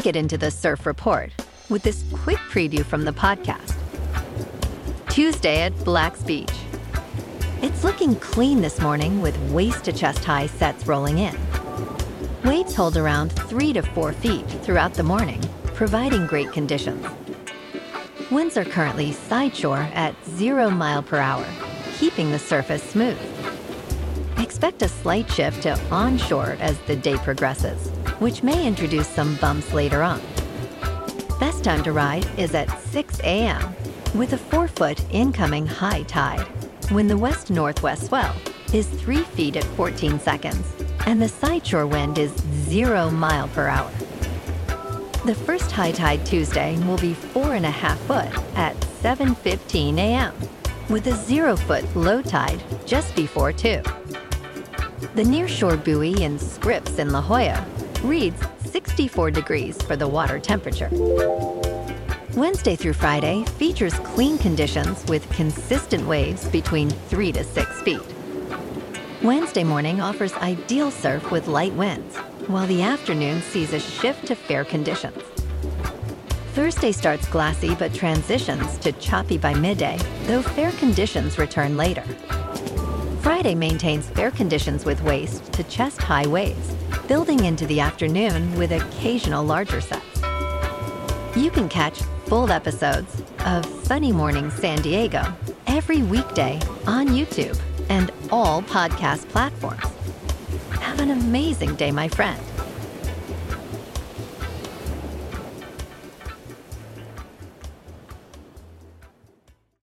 get into the surf report with this quick preview from the podcast. Tuesday at Black's Beach. It's looking clean this morning with waist to chest high sets rolling in. Waves hold around 3 to 4 feet throughout the morning, providing great conditions. Winds are currently sideshore at 0 mile per hour, keeping the surface smooth. Expect a slight shift to onshore as the day progresses, which may introduce some bumps later on. Best time to ride is at 6 a.m. with a 4-foot incoming high tide, when the west-northwest swell is 3 feet at 14 seconds, and the sideshore wind is 0 mile per hour. The first high tide Tuesday will be 4.5 foot at 7:15 a.m., with a 0-foot low tide just before 2. The nearshore buoy in Scripps in La Jolla reads 64 degrees for the water temperature. Wednesday through Friday features clean conditions with consistent waves between 3 to 6 feet. Wednesday morning offers ideal surf with light winds, while the afternoon sees a shift to fair conditions. Thursday starts glassy but transitions to choppy by midday, though fair conditions return later. Friday maintains fair conditions with waist to chest high waves, building into the afternoon with occasional larger sets. You can catch full episodes of Sunny Morning San Diego every weekday on YouTube and all podcast platforms. Have an amazing day, my friend.